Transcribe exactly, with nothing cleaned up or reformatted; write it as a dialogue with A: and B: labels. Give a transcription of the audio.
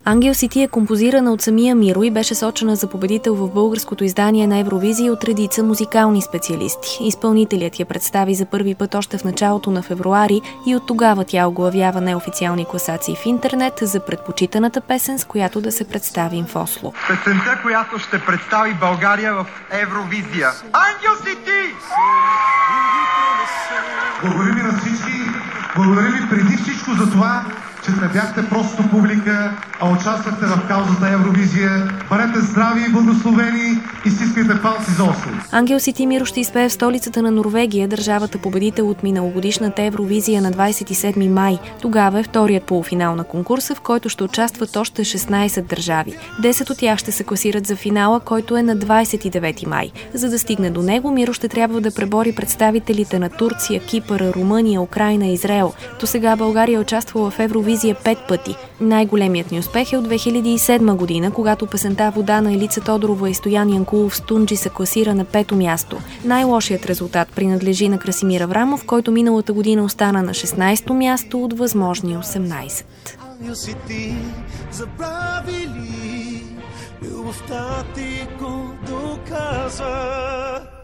A: Ангел си ти е композирана от самия Миро и беше сочена за победител в българското издание на Евровизия от редица музикални специалисти. Изпълнителят я представи за първи път още в началото на февруари и от тогава тя оглавява неофициални класации в интернет за предпочитаната песен, с която да се представим в Осло.
B: Песента, която ще представи България в Евровизия. Ангел си ти!
C: Благодаря ви на всички. Благодаря ви преди всичко за това, че не бяхте просто публика, а участвахте в каузата Евровизия. Бъдете здрави и благословени и стискайте палци за Осло.
A: Ангел си ти Миро ще изпее в столицата на Норвегия, държавата победител от миналогодишната Евровизия на двадесет и седми май. Тогава е вторият полуфинал на конкурса, в който ще участват още шестнадесет държави. десет от тях ще се класират за финала, който е на двадесет и девети май. За да стигне до него, Миро ще трябва да пребори представителите на Турция, Кипър, Румъния, Украйна и Израел. До сега България е участвала в Евровизия пет пъти. Най-големият ни успех е от две хиляди и седма година, когато песента "Вода" на Елица Тодорова и Стоян Янкулов с "Тунджи" се класира на пето място. Най-лошият резултат принадлежи на Красимир Аврамов, който миналата година остана на шестнадесето място от възможни осемнадесет.
D: Ангел си ти, забрави ли, любовта ти го доказва.